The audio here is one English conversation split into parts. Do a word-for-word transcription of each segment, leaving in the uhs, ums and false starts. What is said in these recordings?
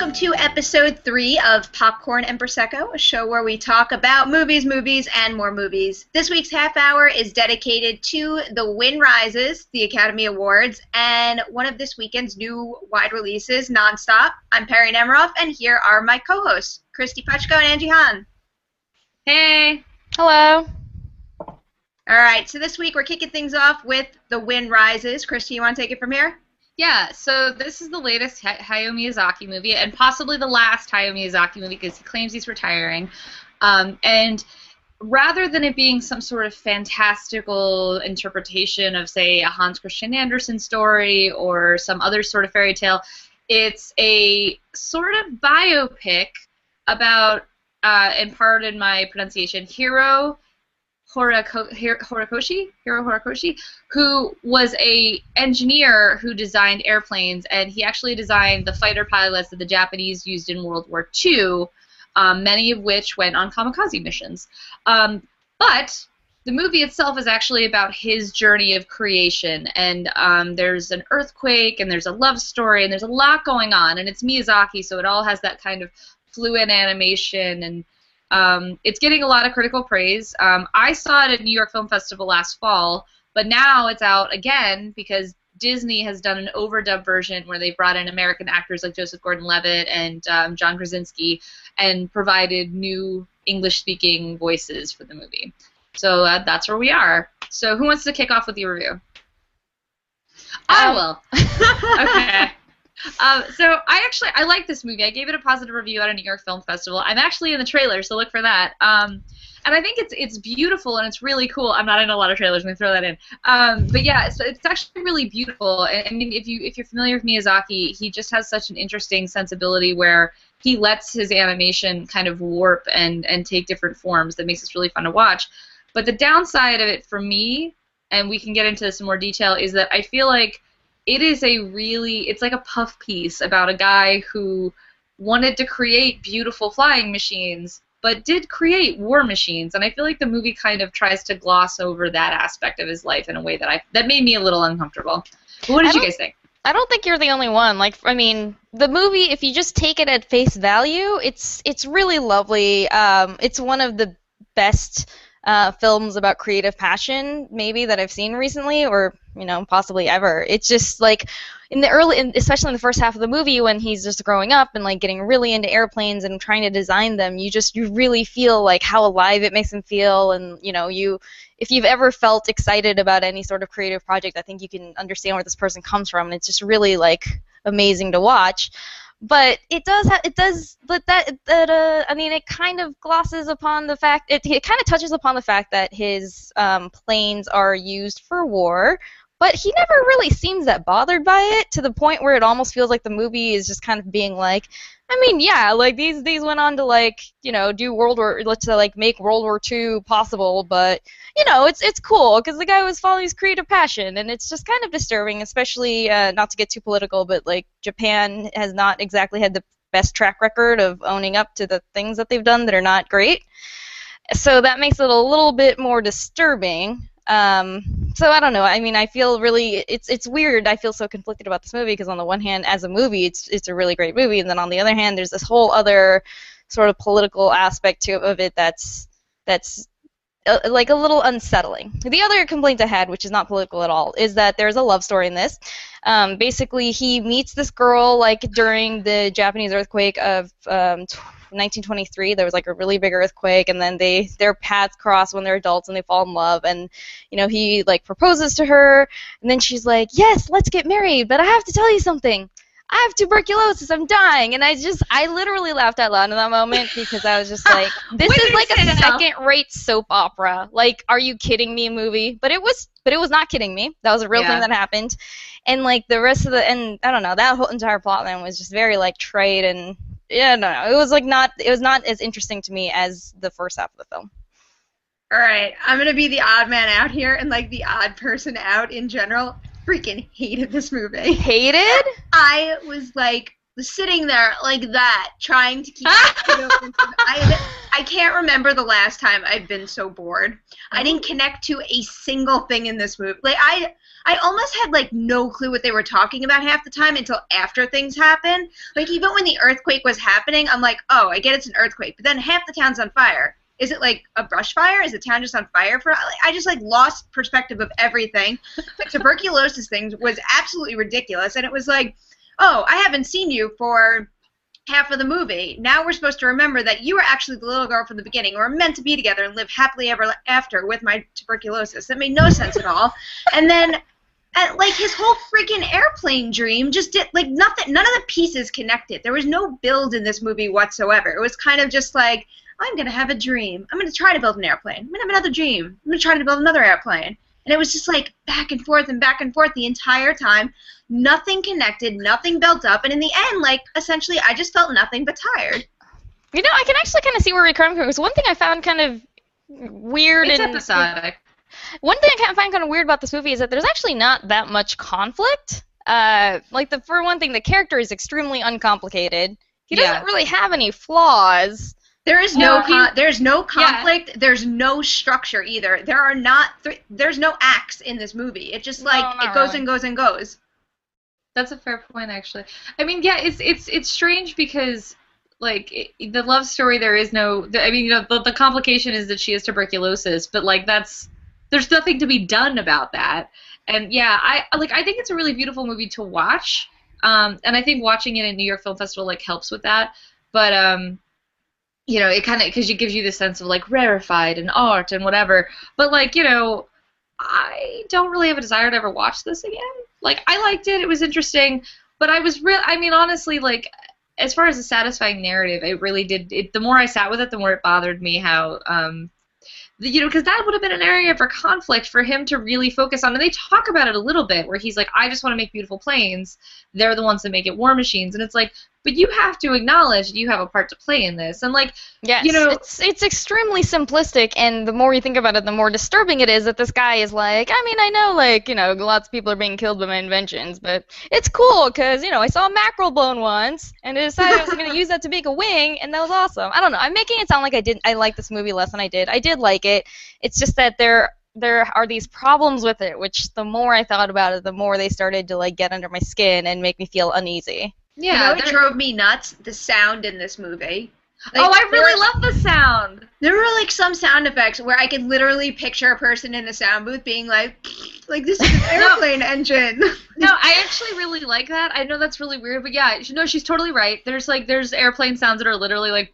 welcome to episode three of Popcorn and Prosecco, a show where we talk about movies, movies, and more movies. This week's half hour is dedicated to The Wind Rises, the Academy Awards, and one of this weekend's new wide releases, Nonstop. I'm Perry Nemiroff, and here are my co-hosts, Christy Puchko and Angie Hahn. Hey. Hello. All right, so this week we're kicking things off with The Wind Rises. Christy, you want to take it from here? Yeah, so this is the latest Hayao Miyazaki movie, and possibly the last Hayao Miyazaki movie because he claims he's retiring. Um, and rather than it being some sort of fantastical interpretation of, say, a Hans Christian Andersen story or some other sort of fairy tale, it's a sort of biopic about, uh, and pardon my pronunciation, Hiro Horiko- Hir- Horikoshi, Hiro Horikoshi, who was a engineer who designed airplanes, and he actually designed the fighter pilots that the Japanese used in World War Two, um, many of which went on kamikaze missions. Um, but the movie itself is actually about his journey of creation, and um, there's an earthquake, and there's a love story, and there's a lot going on, and it's Miyazaki, so it all has that kind of fluid animation, and Um, it's getting a lot of critical praise. Um, I saw it at New York Film Festival last fall, but now it's out again because Disney has done an overdub version where they brought in American actors like Joseph Gordon-Levitt and um, John Krasinski and provided new English-speaking voices for the movie. So uh, that's where we are. So who wants to kick off with your review? I will. Okay. Um, so I actually I like this movie. I gave it a positive review at a New York Film Festival. I'm actually in the trailer, so look for that. Um, and I think it's it's beautiful and it's really cool. I'm not in a lot of trailers. Let me throw that in. Um, but yeah, it's, it's actually really beautiful. And, I mean, if you if you're familiar with Miyazaki, he just has such an interesting sensibility where he lets his animation kind of warp and and take different forms that makes it really fun to watch. But the downside of it for me, and we can get into this in more detail, is that I feel like it is a really, it's like a puff piece about a guy who wanted to create beautiful flying machines, but did create war machines, and I feel like the movie kind of tries to gloss over that aspect of his life in a way that I that made me a little uncomfortable. But what did you guys think? I don't think you're the only one. Like, I mean, the movie, if you just take it at face value, it's it's really lovely. Um, it's one of the best Uh, films about creative passion, maybe, that I've seen recently, or, you know, possibly ever. It's just, like, in the early, in, especially in the first half of the movie when he's just growing up and, like, getting really into airplanes and trying to design them, you just, you really feel, like, how alive it makes him feel, and, you know, you, if you've ever felt excited about any sort of creative project, I think you can understand where this person comes from, and it's just really, like, amazing to watch. But it does, ha- it does, but that, that uh, I mean, it kind of glosses upon the fact, it, it kind of touches upon the fact that his um, planes are used for war, but he never really seems that bothered by it, to the point where it almost feels like the movie is just kind of being like, I mean, yeah, like, these these went on to, like, you know, do World War, let's say, like, make World War Two possible, but, you know, it's it's cool, because the guy was following his creative passion, and it's just kind of disturbing, especially, uh, not to get too political, but, like, Japan has not exactly had the best track record of owning up to the things that they've done that are not great, so that makes it a little bit more disturbing. Um, so I don't know. I mean, I feel really, it's it's weird. I feel so conflicted about this movie because on the one hand, as a movie, it's it's a really great movie, and then on the other hand, there's this whole other sort of political aspect to of it that's that's uh, like a little unsettling. The other complaint I had, which is not political at all, is that there's a love story in this. Um, basically, he meets this girl like during the Japanese earthquake of um, nineteen twenty-three. There was like a really big earthquake, and then they their paths cross when they're adults and they fall in love, and you know he like proposes to her, and then she's like, yes, let's get married, but I have to tell you something, I have tuberculosis, I'm dying, and I just I literally laughed out loud in that moment because I was just like, this is like a second-rate soap opera. Like, are you kidding me, movie? But it was but it was not kidding me. That was a real Yeah. thing that happened, and like the rest of the and I don't know, that whole entire plot line was just very like trite and. Yeah, no, no, it was like not. It was not as interesting to me as the first half of the film. All right, I'm gonna be the odd man out here and like the odd person out in general. Freaking hated this movie. Hated? I was like sitting there like that, trying to keep it open. I, I can't remember the last time I've been so bored. I didn't connect to a single thing in this movie. Like, I I almost had, like, no clue what they were talking about half the time until after things happened. Like, even when the earthquake was happening, I'm like, oh, I get it's an earthquake. But then half the town's on fire. Is it, like, a brush fire? Is the town just on fire? For I just, like, lost perspective of everything. The tuberculosis thing was absolutely ridiculous. And it was like, oh, I haven't seen you for half of the movie. Now we're supposed to remember that you were actually the little girl from the beginning. We're meant to be together and live happily ever after with my tuberculosis. That made no sense at all. And then, and, like, his whole freaking airplane dream just did, like, nothing, none of the pieces connected. There was no build in this movie whatsoever. It was kind of just like, I'm going to have a dream. I'm going to try to build an airplane. I'm going to have another dream. I'm going to try to build another airplane. And it was just, like, back and forth and back and forth the entire time. Nothing connected, nothing built up, and in the end, like, essentially, I just felt nothing but tired. You know, I can actually kind of see where you're coming from, because one thing I found kind of weird It's and episodic. One thing I find kind of weird about this movie is that there's actually not that much conflict. Uh, like, the for one thing, the character is extremely uncomplicated. He doesn't Yeah. really have any flaws. There is no Yeah, he- con- there's no conflict. There's no structure either. There are not th- there's no acts in this movie. It just No, like not it goes really. and goes and goes. That's a fair point, actually. I mean, yeah, it's it's it's strange because, like, it, the love story, there is no. I mean, you know, the, the complication is that she has tuberculosis, but like that's there's nothing to be done about that. And yeah, I like I think it's a really beautiful movie to watch, um, and I think watching it at New York Film Festival like helps with that. But um, you know, it kind of because it gives you the sense of like rarefied and art and whatever. But like, you know, I don't really have a desire to ever watch this again. Like, I liked it. It was interesting. But I was real. I mean, honestly, like, as far as a satisfying narrative, it really did. It, the more I sat with it, the more it bothered me how, um, the, you know, because that would have been an area for conflict for him to really focus on. And they talk about it a little bit, where he's like, I just want to make beautiful planes. They're the ones that make it war machines. And it's like, but you have to acknowledge you have a part to play in this. And like, Yes, you know, it's it's extremely simplistic, and the more you think about it, the more disturbing it is that this guy is like, I mean, I know, like, you know, lots of people are being killed by my inventions, but it's cool because, you know, I saw a mackerel bone once, and I decided I was going to use that to make a wing, and that was awesome. I don't know. I'm making it sound like I did. I like this movie less than I did. I did like it. It's just that there there are these problems with it, which the more I thought about it, the more they started to like get under my skin and make me feel uneasy. yeah. you know, it there- drove me nuts. The sound in this movie. Like, oh, I really there- love the sound. There were like some sound effects where I could literally picture a person in a sound booth being like, like this is an airplane engine. No, I actually really like that. I know that's really weird, but yeah, no, she's totally right. There's like there's airplane sounds that are literally like.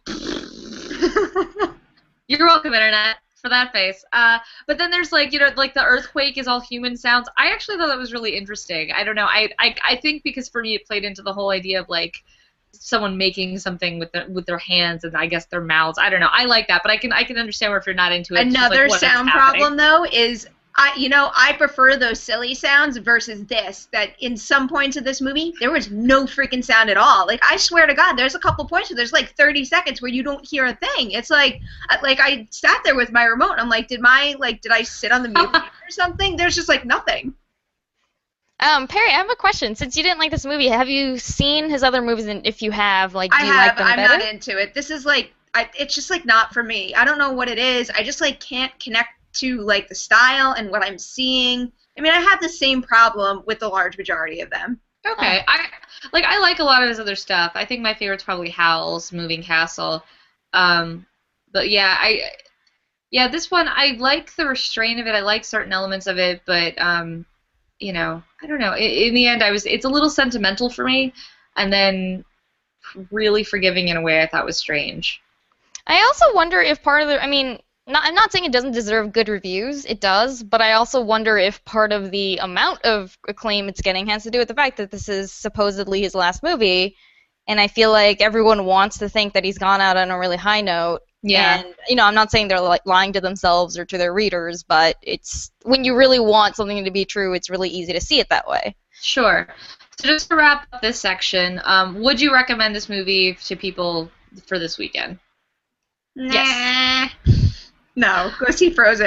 You're welcome, Internet, for that face. Uh, but then there's like you know like the earthquake is all human sounds. I actually thought that was really interesting. I don't know. I I I think because for me it played into the whole idea of like someone making something with their with their hands and I guess their mouths. I don't know. I like that, but I can I can understand where if you're not into it. it's just, Another like, what is sound happening. problem though is I you know I prefer those silly sounds versus this. That in some points of this movie there was no freaking sound at all. Like I swear to God, there's a couple points where there's like thirty seconds where you don't hear a thing. It's like I- like I sat there with my remote. And I'm like, did my like did I sit on the mute button or something? There's just like nothing. Um, Perry, I have a question. Since you didn't like this movie, have you seen his other movies? And if you have, like, do I you have. like them I'm better? not into it. This is like, I, it's just like not for me. I don't know what it is. I just like can't connect to like the style and what I'm seeing. I mean, I have the same problem with the large majority of them. Okay, I like I like a lot of his other stuff. I think my favorite's probably Howl's Moving Castle. Um, but yeah, I yeah this one I like the restraint of it. I like certain elements of it, but um, you know, I don't know. In, in the end, I was it's a little sentimental for me, and then really forgiving in a way I thought was strange. I also wonder if part of the, I mean, not, I'm not saying it doesn't deserve good reviews, it does, but I also wonder if part of the amount of acclaim it's getting has to do with the fact that this is supposedly his last movie, and I feel like everyone wants to think that he's gone out on a really high note. Yeah. And, you know, I'm not saying they're like lying to themselves or to their readers, but it's, when you really want something to be true, it's really easy to see it that way. Sure. So just to wrap up this section, um, would you recommend this movie to people for this weekend? Yes. Nah. No, go see Frozen.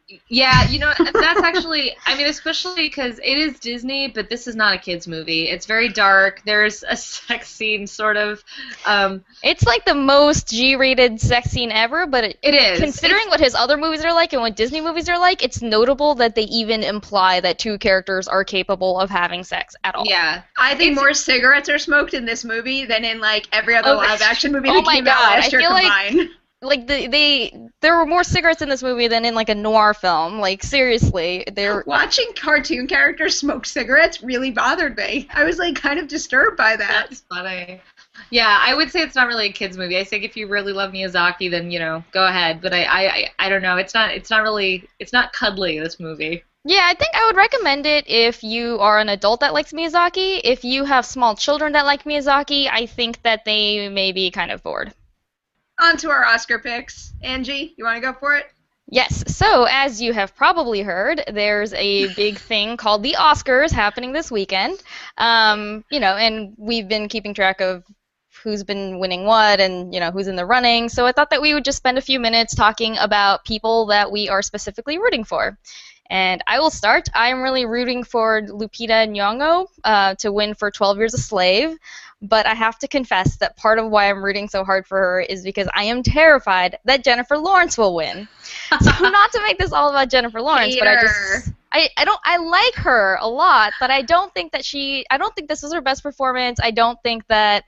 Yeah, you know, that's actually, I mean, especially because it is Disney, but this is not a kid's movie. It's very dark. There's a sex scene, sort of. Um, It's like the most G-rated sex scene ever, but it, it is. considering It's, what his other movies are like and what Disney movies are like, it's notable that they even imply that two characters are capable of having sex at all. yeah. I think It's- more cigarettes are smoked in this movie than in like every other Oh, live action movie oh that my came out God, last I year feel like- combined. Like the, they, there were more cigarettes in this movie than in like a noir film. Like seriously, they're. Watching cartoon characters smoke cigarettes really bothered me. I was like kind of disturbed by that. That's funny. Yeah, I would say it's not really a kids movie. I think if you really love Miyazaki, then you know, go ahead. But I, I, I, I don't know. It's not. It's not really. It's not cuddly. This movie. Yeah, I think I would recommend it if you are an adult that likes Miyazaki. If you have small children that like Miyazaki, I think that they may be kind of bored. On to our Oscar picks. Angie, you want to go for it? Yes, so as you have probably heard, there's a big thing called the Oscars happening this weekend. Um, you know, and we've been keeping track of who's been winning what and, you know, who's in the running. So I thought that we would just spend a few minutes talking about people that we are specifically rooting for. And I will start. I'm really rooting for Lupita Nyong'o uh, to win for twelve Years a Slave. But I have to confess that part of why I'm rooting so hard for her is because I am terrified that Jennifer Lawrence will win. So not to make this all about Jennifer Lawrence, Hater. but I just I, I don't I like her a lot, but I don't think that she I don't think this was her best performance. I don't think that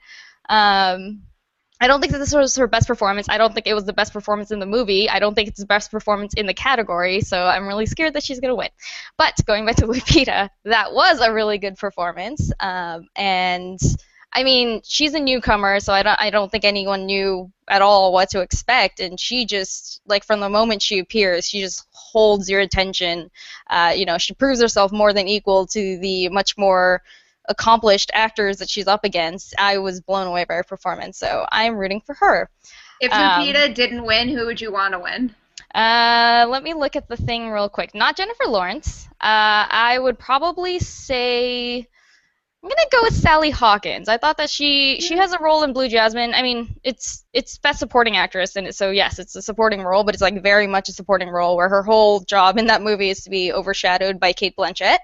um I don't think that this was her best performance. I don't think it was the best performance in the movie. I don't think it's the best performance in the category, so I'm really scared that she's going to win. But going back to Lupita, that was a really good performance, um, and I mean, she's a newcomer, so I don't I don't think anyone knew at all what to expect, and she just, like, from the moment she appears, she just holds your attention. Uh, you know, she proves herself more than equal to the much more accomplished actors that she's up against. I was blown away by her performance, so I'm rooting for her. If Um, Lupita didn't win, who would you want to win? Uh, let me look at the thing real quick. Not Jennifer Lawrence. Uh, I would probably say I'm gonna go with Sally Hawkins. I thought that she she has a role in Blue Jasmine. I mean, it's it's best supporting actress, and so yes, it's a supporting role, but it's like very much a supporting role where her whole job in that movie is to be overshadowed by Cate Blanchett.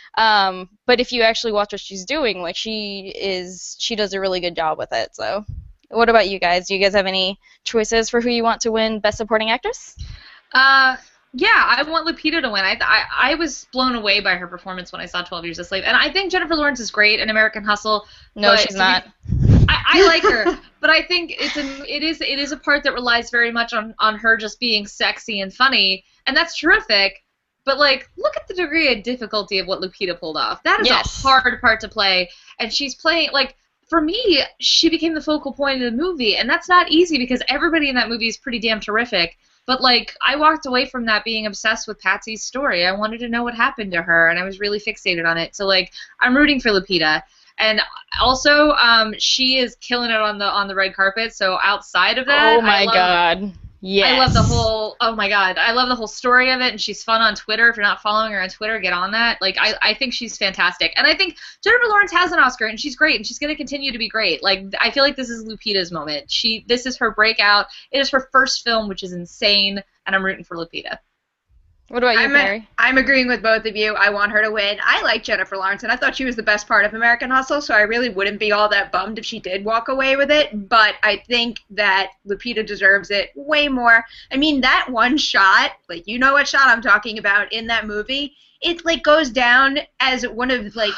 Um, but if you actually watch what she's doing, like she is, she does a really good job with it. So, what about you guys? Do you guys have any choices for who you want to win Best Supporting Actress? Uh, yeah, I want Lupita to win. I, I I was blown away by her performance when I saw twelve Years a Slave, and I think Jennifer Lawrence is great in American Hustle. No, but she's to be- not. I, I like her, but I think it's a, it is it is a part that relies very much on, on her just being sexy and funny, and that's terrific. But like, look at the degree of difficulty of what Lupita pulled off. That is Yes. a hard part to play, and she's playing like. For me, she became the focal point of the movie, and that's not easy because everybody in that movie is pretty damn terrific. But, like, I walked away from that being obsessed with Patsy's story. I wanted to know what happened to her, and I was really fixated on it. So, like, I'm rooting for Lupita. And also, um, she is killing it on the on the red carpet. So outside of that, Oh my I love, god. Yes. I love the whole. Oh my god, I love the whole story of it, and she's fun on Twitter. If you're not following her on Twitter, get on that. Like, I, I think she's fantastic, and I think Jennifer Lawrence has an Oscar, and she's great, and she's going to continue to be great. Like, I feel like this is Lupita's moment. She, this is her breakout. It is her first film, which is insane, and I'm rooting for Lupita. What about you, I'm, Mary? I'm agreeing with both of you. I want her to win. I like Jennifer Lawrence, and I thought she was the best part of American Hustle, so I really wouldn't be all that bummed if she did walk away with it. But I think that Lupita deserves it way more. I mean, that one shot, like, you know what shot I'm talking about in that movie, it, like, goes down as one of, like,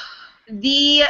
the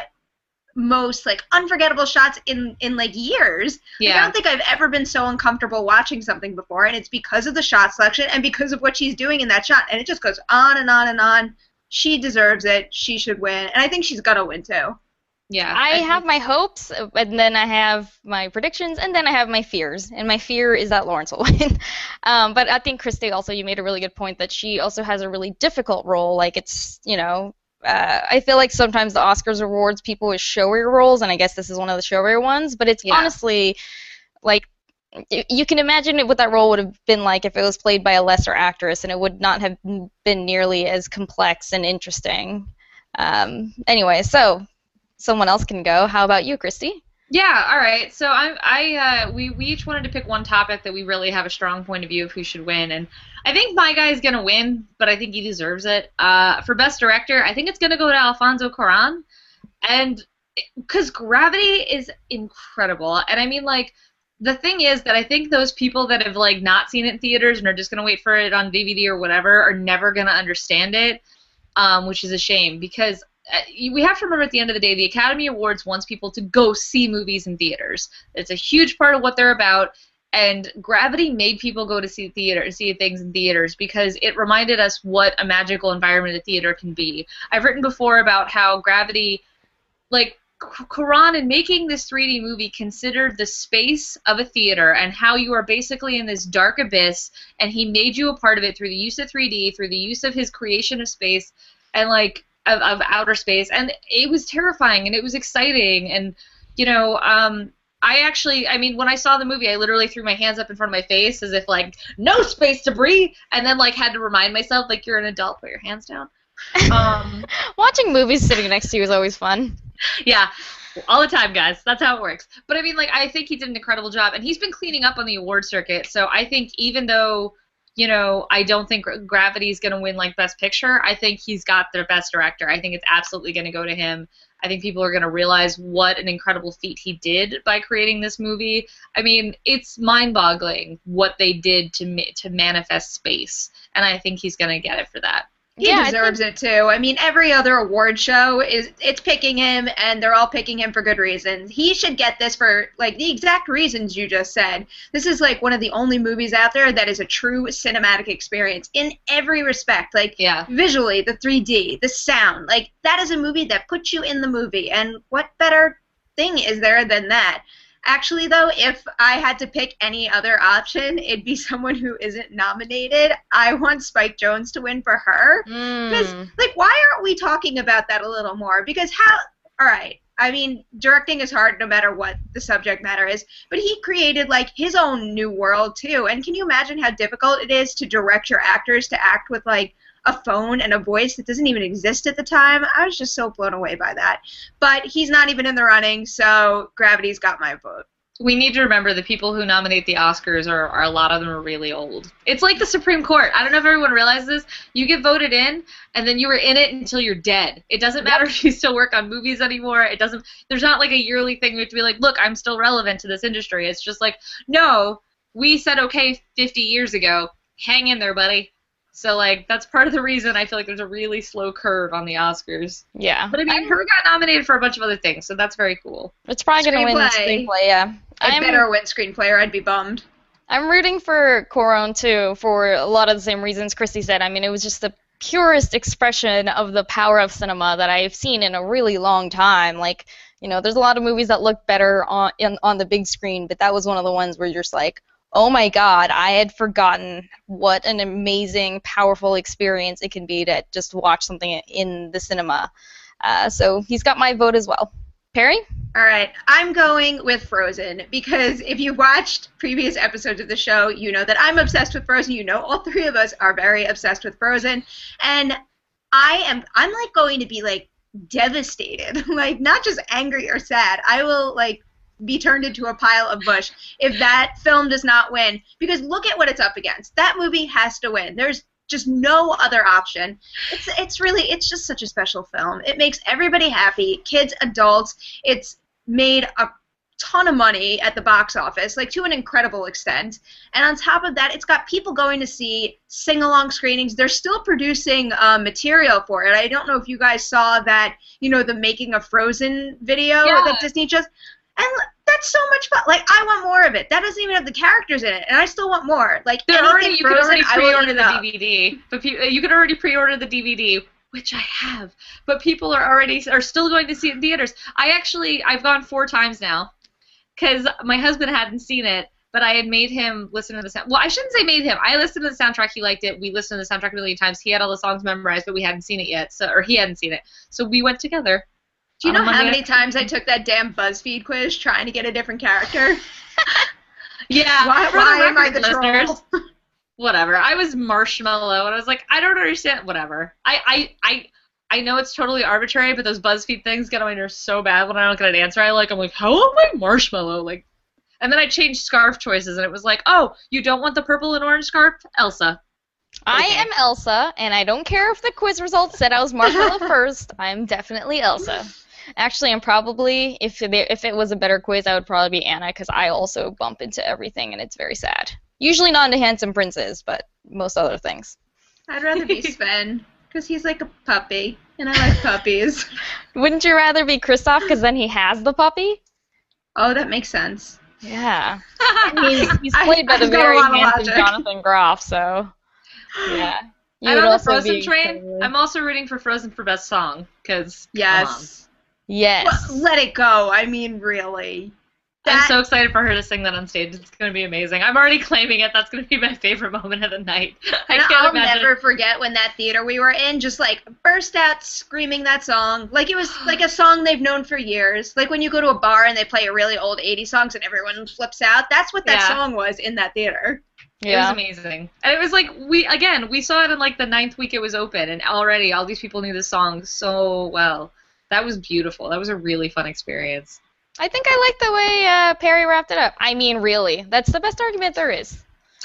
most, like, unforgettable shots in, in like, years. Like, I Yeah. don't think I've ever been so uncomfortable watching something before, and it's because of the shot selection and because of what she's doing in that shot, and it just goes on and on and on. She deserves it. She should win, and I think she's gonna win, too. Yeah. I think- have my hopes, and then I have my predictions, and then I have my fears. And my fear is that Lawrence will win. um, but I think, Christy, also, you made a really good point that she also has a really difficult role. Like, it's, you know, uh, I feel like sometimes the Oscars awards people with showier roles, and I guess this is one of the showier ones, but it's Yeah. honestly, like, y- you can imagine it, what that role would have been like if it was played by a lesser actress, and it would not have been nearly as complex and interesting. Um, anyway, so someone else can go. How about you, Christy? Yeah, all right. So I, I, uh, we, we each wanted to pick one topic that we really have a strong point of view of who should win, and I think my guy's gonna win, but I think he deserves it. Uh, for best director, I think it's gonna go to Alfonso Cuarón, and because Gravity is incredible, and I mean, like, the thing is that I think those people that have like not seen it in theaters and are just gonna wait for it on D V D or whatever are never gonna understand it, um, which is a shame because uh, we have to remember at the end of the day, the Academy Awards wants people to go see movies in theaters. It's a huge part of what they're about, and Gravity made people go to see theater, see things in theaters because it reminded us what a magical environment a theater can be. I've written before about how Gravity, like, Cuarón, in making this three D movie, considered the space of a theater and how you are basically in this dark abyss, and he made you a part of it through the use of three D, through the use of his creation of space, and like of, of outer space, and it was terrifying and it was exciting, and you know, um, I actually, I mean, when I saw the movie, I literally threw my hands up in front of my face as if like no space to breathe, and then like had to remind myself like you're an adult, put your hands down. Um, Watching movies sitting next to you is always fun. Yeah, all the time, guys. That's how it works. But I mean, like, I think he did an incredible job, and he's been cleaning up on the award circuit. So I think even though, you know, I don't think Gravity's going to win like Best Picture, I think he's got the Best Director. I think it's absolutely going to go to him. I think people are going to realize what an incredible feat he did by creating this movie. I mean, it's mind-boggling what they did to ma- to manifest space, and I think he's going to get it for that. He Yeah, I deserves think- it too. I mean, every other award show is it's picking him, and they're all picking him for good reasons. He should get this for like the exact reasons you just said. This is like one of the only movies out there that is a true cinematic experience in every respect. Like Yeah. visually, the three D, the sound. Like that is a movie that puts you in the movie. And what better thing is there than that? Actually, though, if I had to pick any other option, it'd be someone who isn't nominated. I want Spike Jonze to win for her. Because, Mm. like, why aren't we talking about that a little more? Because how, all right, I mean, directing is hard no matter what the subject matter is, but he created, like, his own new world, too. And can you imagine how difficult it is to direct your actors to act with, like, a phone and a voice that doesn't even exist at the time? I was just so blown away by that. But he's not even in the running, so Gravity's got my vote. We need to remember the people who nominate the Oscars are, are a lot of them are really old. It's like the Supreme Court. I don't know if everyone realizes this. You get voted in, and then you were in it until you're dead. It doesn't matter if you still work on movies anymore. It doesn't. There's not like a yearly thing where you have to be like, look, I'm still relevant to this industry. It's just like, no, we said okay fifty years ago. Hang in there, buddy. So, like, that's part of the reason I feel like there's a really slow curve on the Oscars. Yeah. But, I mean, her got nominated for a bunch of other things, so that's very cool. It's probably going to win the Screenplay. screenplay, yeah. I I'm, better win screenplay or I'd be bummed. I'm rooting for Cuarón, too, for a lot of the same reasons Christy said. I mean, it was just the purest expression of the power of cinema that I've seen in a really long time. Like, you know, there's a lot of movies that look better on, in, on the big screen, but that was one of the ones where you're just like, oh my god, I had forgotten what an amazing, powerful experience it can be to just watch something in the cinema. Uh, so he's got my vote as well. Perry? All right, I'm going with Frozen because if you've watched previous episodes of the show, you know that I'm obsessed with Frozen. You know all three of us are very obsessed with Frozen, and I am I'm like going to be like devastated, like not just angry or sad. I will like be turned into a pile of mush if that film does not win, because look at what it's up against. That movie has to win. There's just no other option. It's it's really it's just such a special film. It makes everybody happy, kids, adults. It's made a ton of money at the box office, like to an incredible extent. And on top of that, it's got people going to see sing-along screenings. They're still producing uh, material for it. I don't know if you guys saw that, you know, the Making of Frozen video Yeah. that Disney just. And that's so much fun. Like, I want more of it. That doesn't even have the characters in it, and I still want more. Like, They're anything already, you can Frozen, already I will pre-order eat the it up. D V D. But pe- you can already pre-order the D V D, which I have. But people are already are still going to see it in theaters. I actually I've gone four times now because my husband hadn't seen it, but I had made him listen to the sound. Well, I shouldn't say made him. I listened to the soundtrack. He liked it. We listened to the soundtrack a million times. He had all the songs memorized, but we hadn't seen it yet. So or he hadn't seen it. So we went together. Do you know on how Monday many times I took that damn BuzzFeed quiz trying to get a different character? Yeah. Why, for why the am I record, the listeners, troll? Whatever. I was Marshmallow, and I was like, I don't understand. Whatever. I, I, I, I know it's totally arbitrary, but those BuzzFeed things get on my nerves so bad when I don't get an answer I like. I'm like, how am I marshmallow? Like, and then I changed scarf choices, and it was like, oh, you don't want the purple and orange scarf? Elsa. I Okay. am Elsa, and I don't care if the quiz results said I was Marshmallow first. I'm definitely Elsa. Actually, I'm probably, if there, if it was a better quiz, I would probably be Anna, because I also bump into everything, and it's very sad. Usually not into handsome princes, but most other things. I'd rather be Sven, because he's like a puppy, and I like puppies. Wouldn't you rather be Kristoff, because then he has the puppy? Oh, that makes sense. Yeah. He's, he's played by I- the I've got a very lot of handsome logic. Jonathan Groff, so yeah. You And would on the also Frozen be train, totally- I'm also rooting for Frozen for best song, because Yes. Yes. Well, let it go. I mean, really. I'm That- so excited for her to sing that on stage. It's going to be amazing. I'm already claiming it. That's going to be my favorite moment of the night. I And can't I'll imagine. never forget when that theater we were in just like burst out screaming that song. Like it was like a song they've known for years. Like when you go to a bar and they play a really old eighties songs and everyone flips out. That's what that Yeah. song was in that theater. It was Yeah. amazing. And it was like, we again, we saw it in like the ninth week it was open, and already all these people knew the song so well. That was beautiful. That was a really fun experience. I think I like the way uh, Perry wrapped it up. I mean, really. That's the best argument there is.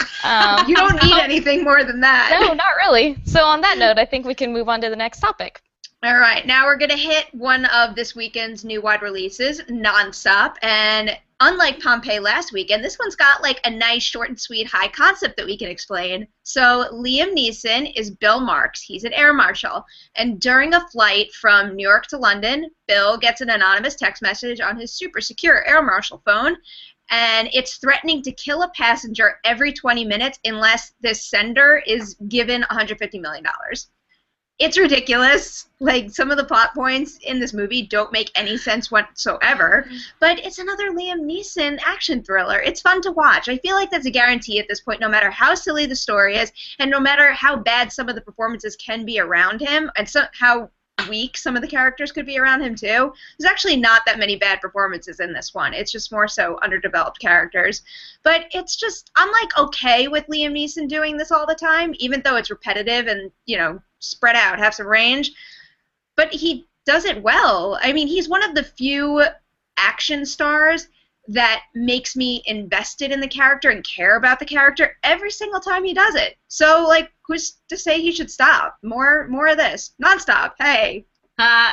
Um, You don't need anything more than that. no, not really. So on that note, I think we can move on to the next topic. All right, now we're going to hit one of this weekend's new wide releases, Nonstop. And unlike Pompeii last weekend, this one's got like a nice, short and sweet, high concept that we can explain. So Liam Neeson is Bill Marks. He's an air marshal. And during a flight from New York to London, Bill gets an anonymous text message on his super secure air marshal phone. And it's threatening to kill a passenger every twenty minutes unless this sender is given one hundred fifty million dollars. It's ridiculous. Like, some of the plot points in this movie don't make any sense whatsoever, but it's another Liam Neeson action thriller. It's fun to watch. I feel like that's a guarantee at this point, no matter how silly the story is, and no matter how bad some of the performances can be around him, and so, how weak some of the characters could be around him, too. There's actually not that many bad performances in this one. It's just more so underdeveloped characters. But it's just, I'm, like, okay with Liam Neeson doing this all the time, even though it's repetitive and, you know, spread out, have some range. But he does it well. I mean, he's one of the few action stars that makes me invested in the character and care about the character every single time he does it. So, like, who's to say he should stop? More more of this. Nonstop. Hey. Uh,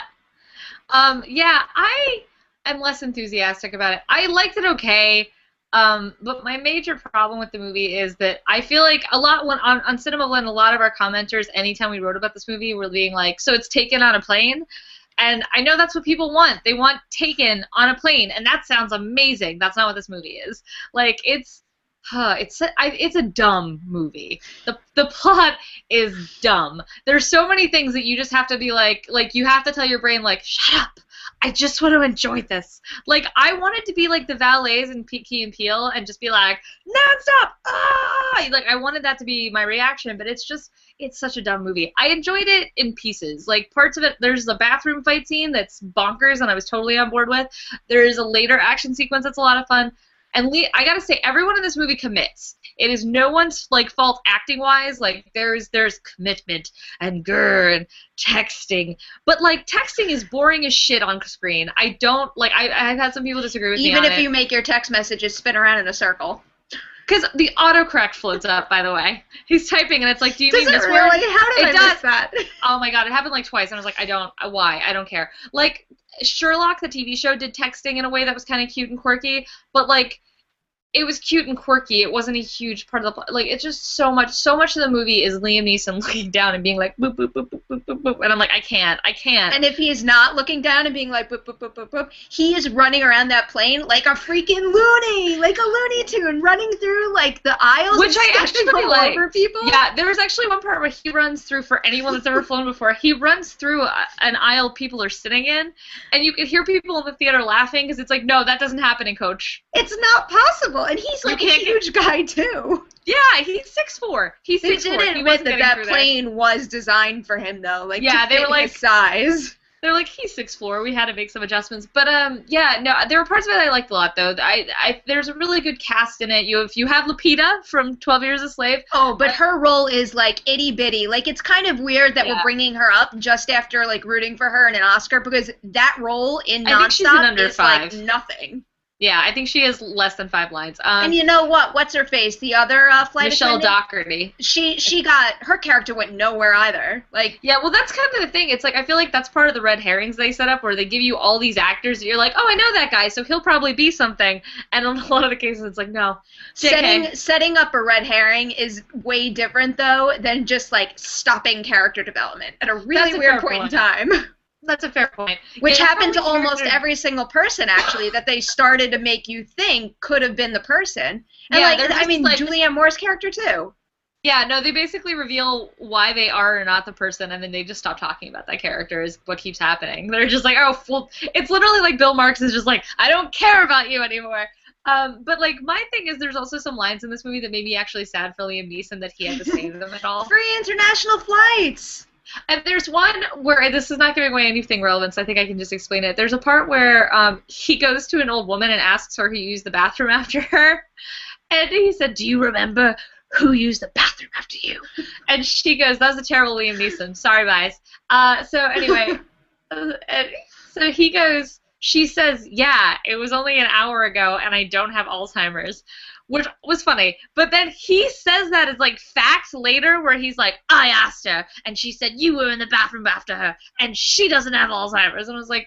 um, yeah, I am less enthusiastic about it. I liked it okay, um, but my major problem with the movie is that I feel like a lot when on, on Cinema Blend, a lot of our commenters, anytime we wrote about this movie, were being like, so it's taken on a plane? And I know that's what people want. They want Taken on a plane, and that sounds amazing. That's not what this movie is. Like, it's huh, it's a, I, it's a dumb movie. The the plot is dumb. There's so many things that you just have to be like, like you have to tell your brain, like, shut up. I just want to enjoy this. Like, I wanted to be like the valets in P- Key and Peele and just be like, nonstop, ah! Like, I wanted that to be my reaction, but it's just, it's such a dumb movie. I enjoyed it in pieces. Like, parts of it, there's a bathroom fight scene that's bonkers and I was totally on board with. There's a later action sequence that's a lot of fun. And Lee, I gotta say, everyone in this movie commits. It is no one's like fault acting-wise. Like there's there's commitment and grr and texting, but like texting is boring as shit on screen. I don't like. I I've had some people disagree with me Even on if it. you make your text messages spin around in a circle. Because the autocorrect floats up, by the way. He's typing and it's like, do you Does mean it this really? word? How did It I does. miss that? Oh my god, it happened like twice, and I was like, I don't, why? I don't care. Like, Sherlock, the T V show, did texting in a way that was kind of cute and quirky, but like, it was cute and quirky. It wasn't a huge part of the plot. Like, it's just so much, so much of the movie is Liam Neeson looking down and being like, boop, boop, boop, boop, boop, boop, boop, and I'm like, I can't, I can't. And if he's not looking down and being like, boop, boop, boop, boop, boop, he is running around that plane like a freaking loony, like a Looney Tune, running through, like, the aisles Which and I stepping actually all like. over people. Yeah, there was actually one part where he runs through, for anyone that's ever flown before, he runs through a, an aisle people are sitting in, and you could hear people in the theater laughing because it's like, no, that doesn't happen in Coach. It's not possible. And he's, You like, a can't get- huge guy, too. Yeah, he's six foot four. He's They six foot did four. He admit wasn't that getting that through there. plane was designed for him, though. Like, Yeah, to they fit were like- his size. they're like, he's sixth floor. We had to make some adjustments. But um, yeah, no, there were parts of it I liked a lot though. I, I there's a really good cast in it. You if you have Lupita from twelve Years a Slave. Oh, but her role is like itty bitty. Like it's kind of weird that Yeah. we're bringing her up just after like rooting for her in an Oscar because that role in I think she's in Nonstop under is five. like nothing. Yeah, I think she has less than five lines. Um, And you know what? What's her face? The other uh, flight Michelle attendant. Dockery. She she got her character went nowhere either. Like Yeah, well, that's kind of the thing. It's like I feel like that's part of the red herrings they set up, where they give you all these actors, and you're like, oh, I know that guy, so he'll probably be something. And in a lot of the cases, it's like, no. J K. setting setting up a red herring is way different though than just like stopping character development at a really That's a weird fair point in point. time. That's a fair point. Which Yeah, happened to probably almost character- every single person, actually, that they started to make you think could have been the person. And, Yeah, like, they're I just, mean, like- Julianne Moore's character, too. Yeah, no, they basically reveal why they are or not the person, and then they just stop talking about that character is what keeps happening. They're just like, oh, well, it's literally like Bill Marks is just like, I don't care about you anymore. Um, but, like, my thing is there's also some lines in this movie that made me actually sad for Liam Neeson that he had to say them at all. Free international flights! And there's one where, this is not giving away anything relevant, so I think I can just explain it. There's a part where um, he goes to an old woman and asks her who used the bathroom after her. And he said, do you remember who used the bathroom after you? And she goes, that was a terrible Liam Neeson. Sorry, guys. Uh, so anyway, uh, and so he goes, she says, yeah, it was only an hour ago, and I don't have Alzheimer's. Which was funny. But then he says that as, like, facts later where he's like, I asked her, and she said you were in the bathroom after her, and she doesn't have Alzheimer's. And I was like,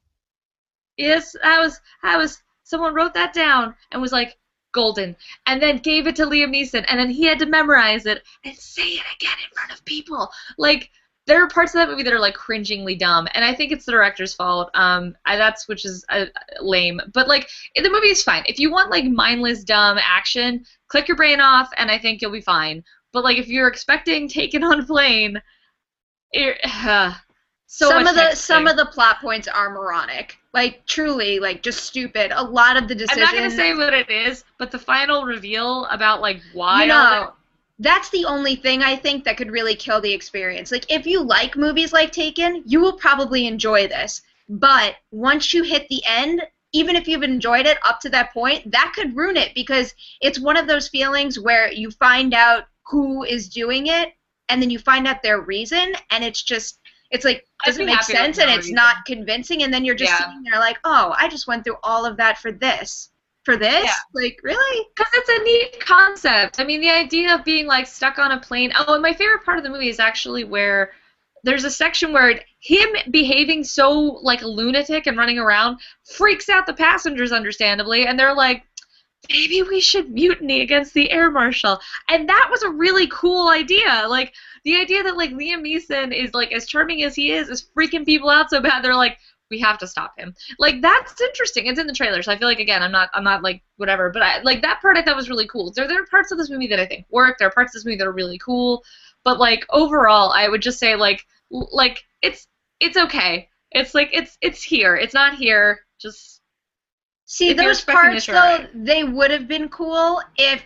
yes, I was, I was, someone wrote that down and was like, golden. And then gave it to Liam Neeson, and then he had to memorize it and say it again in front of people. Like, there are parts of that movie that are like cringingly dumb, and I think it's the director's fault. Um, I, that's which is uh, lame. But like, the movie is fine. If you want like mindless dumb action, click your brain off, and I think you'll be fine. But like, if you're expecting Taken on a Plane, it, uh, so some much of the texting. some of the plot points are moronic. Like, truly, like, just stupid. A lot of the I'm decisions... not gonna say what it is, but the final reveal about like why You all know, that. that's the only thing I think that could really kill the experience. Like, if you like movies like Taken, you will probably enjoy this. But once you hit the end, even if you've enjoyed it up to that point, that could ruin it because it's one of those feelings where you find out who is doing it, and then you find out their reason, and it's just, it's like, I'd doesn't be make happy with sense, no and it's reason. not convincing, and then you're just Yeah. sitting there like, oh, I just went through all of that for this. For this? Yeah. Like, really? Because it's a neat concept. I mean, the idea of being, like, stuck on a plane. Oh, and my favorite part of the movie is actually where there's a section where him behaving so, like, a lunatic and running around freaks out the passengers, understandably, and they're like, maybe we should mutiny against the air marshal. And that was a really cool idea. Like, the idea that, like, Liam Neeson is, like, as charming as he is, is freaking people out so bad, they're like, we have to stop him. Like, that's interesting. It's in the trailer, so I feel like, again, I'm not, I'm not like, whatever, but I, like, that part I thought was really cool. There, there are parts of this movie that I think work. There are parts of this movie that are really cool, but, like, overall, I would just say, like, l- like, it's, it's okay. It's, like, it's, it's here. It's not here. Just, See, If you're those expecting parts, this, you're though, right. they would have been cool if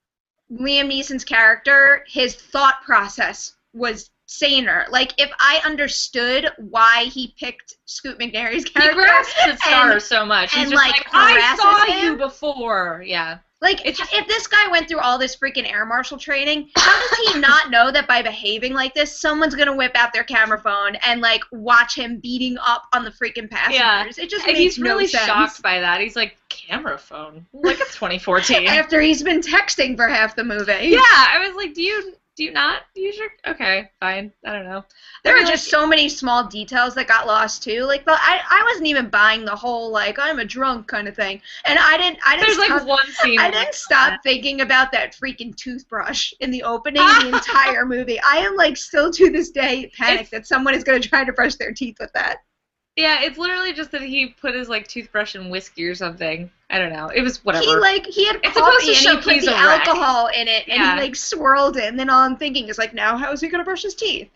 Liam Neeson's character, his thought process was saner. Like, if I understood why he picked Scoot McNairy's he character, grasps at Star and- so much. He's and, just like, like, I harasses saw him. you before. Yeah. like, It's just- if this guy went through all this freaking air marshal training, how does he not know that by behaving like this, someone's gonna whip out their camera phone and, like, watch him beating up on the freaking passengers? It just And makes he's really no sense. shocked by that. He's like, camera phone? Like, it's twenty fourteen. After he's been texting for half the movie. Yeah, I was like, do you do you not use your? Okay, fine. I don't know. There I were mean, just so many small details that got lost too. Like, the, I, I wasn't even buying the whole like I'm a drunk kind of thing, and I didn't, I didn't There's stop, like one scene. I where- didn't stop thinking about that freaking toothbrush in the opening the entire movie. I am like still to this day panicked It's- that someone is going to try to brush their teeth with that. Yeah, it's literally just that he put his like toothbrush in whiskey or something. I don't know. It was whatever. He like he had It's supposed coffee to and show he put he's the a wreck. alcohol in it and Yeah. he like swirled it, and then all I'm thinking is like, now how is he going to brush his teeth?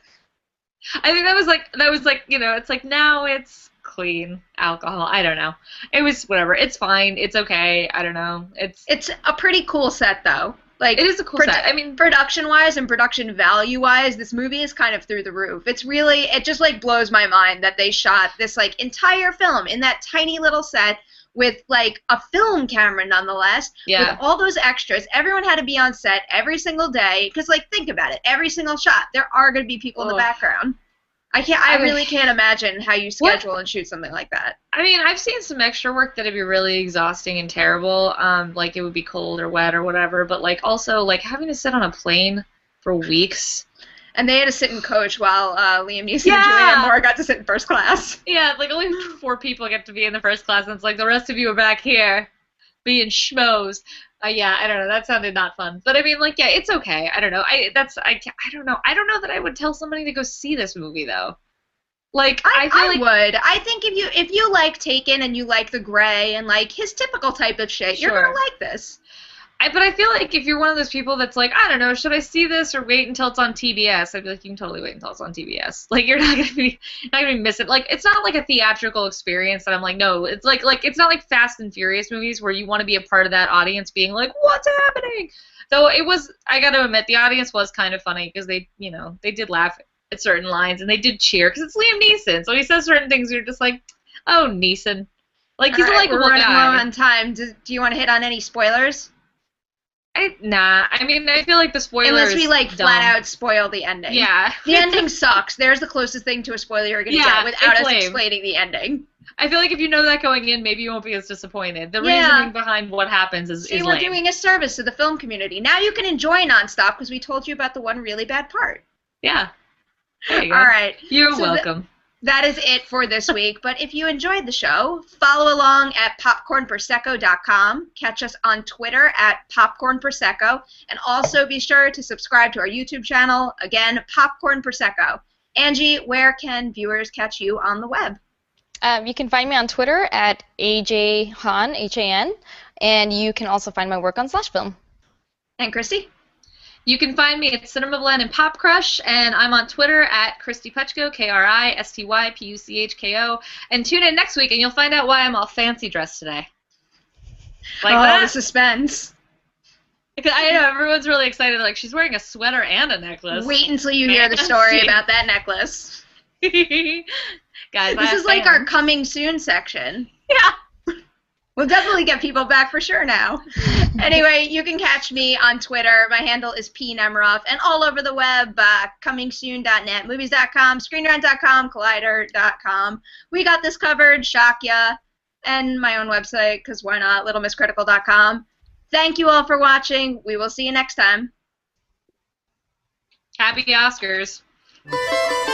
I think that was like that was like you know it's like now it's clean alcohol. I don't know. It was whatever. It's fine. It's okay. I don't know. It's It's a pretty cool set though. Like, it is a cool produ- set. I mean, production-wise and production value-wise, this movie is kind of through the roof. It's really, it just, like, blows my mind that they shot this, like, entire film in that tiny little set with, like, a film camera, nonetheless, yeah. with all those extras. Everyone had to be on set every single day, because, like, think about it. Every single shot, there are going to be people in the Ugh. background. I can't. I I mean, really can't imagine how you schedule what? and shoot something like that. I mean, I've seen some extra work that'd be really exhausting and terrible. Um, like it would be cold or wet or whatever. But like also like having to sit on a plane for weeks. And they had to sit in coach while uh, Liam Neeson yeah. and Julianne Moore got to sit in first class. Yeah, like only four people get to be in the first class, and it's like the rest of you are back here being schmoes. Uh, yeah, I don't know. That sounded not fun. But I mean, like, yeah, it's okay. I don't know. I that's I I don't know. I don't know that I would tell somebody to go see this movie though. Like I, I feel I like would. I think if you if you like Taken and you like the gray and like his typical type of shit, Sure. you're gonna like this. I, but I feel like if you're one of those people that's like, I don't know, should I see this or wait until it's on T B S? I'd be like, you can totally wait until it's on T B S. Like you're not gonna be, you're not gonna be missing. Like it's not like a theatrical experience that I'm like, no, it's like like it's not like Fast and Furious movies where you want to be a part of that audience, being like, what's happening? Though it was, I got to admit, the audience was kind of funny because they, you know, they did laugh at certain lines and they did cheer because it's Liam Neeson, so he says certain things you're just like, oh, Neeson, like he's All a right, we're likable running guy. low on time. Do, do you want to hit on any spoilers? I, nah, I mean, I feel like the spoilers. Unless we like dumb. flat out spoil the ending. Yeah. The ending sucks. There's the closest thing to a spoiler you're gonna Yeah, get without it's us lame. explaining the ending. I feel like if you know that going in, maybe you won't be as disappointed. The Yeah. reasoning behind what happens is, See, is we're lame. doing a service to the film community. Now you can enjoy nonstop because we told you about the one really bad part. Yeah. There you go. All right. You're So the- welcome. That is it for this week, but if you enjoyed the show, follow along at popcorn prosecco dot com, catch us on Twitter at popcorn prosecco, and also be sure to subscribe to our YouTube channel, again, Popcorn Prosecco. Angie, where can viewers catch you on the web? Um, you can find me on Twitter at A J Han, H A N, and you can also find my work on Slash Film. And Christy? You can find me at Cinema Blend and Pop Crush, and I'm on Twitter at Christy Puchko, K R I S T Y P U C H K O. And tune in next week, and you'll find out why I'm all fancy dressed today. Like oh, that? the suspense. Because I know everyone's really excited. Like she's wearing a sweater and a necklace. Wait until you hear the story Fancy. about that necklace. Guys, I This have is like our fans. coming soon section. Yeah. We'll definitely get people back for sure now. Anyway, you can catch me on Twitter. My handle is P Nemiroff, and all over the web, uh, coming soon dot net, movies dot com, screen rant dot com, collider dot com. We got this covered, Shakya, and my own website, because why not, little miss critical dot com. Thank you all for watching. We will see you next time. Happy Oscars.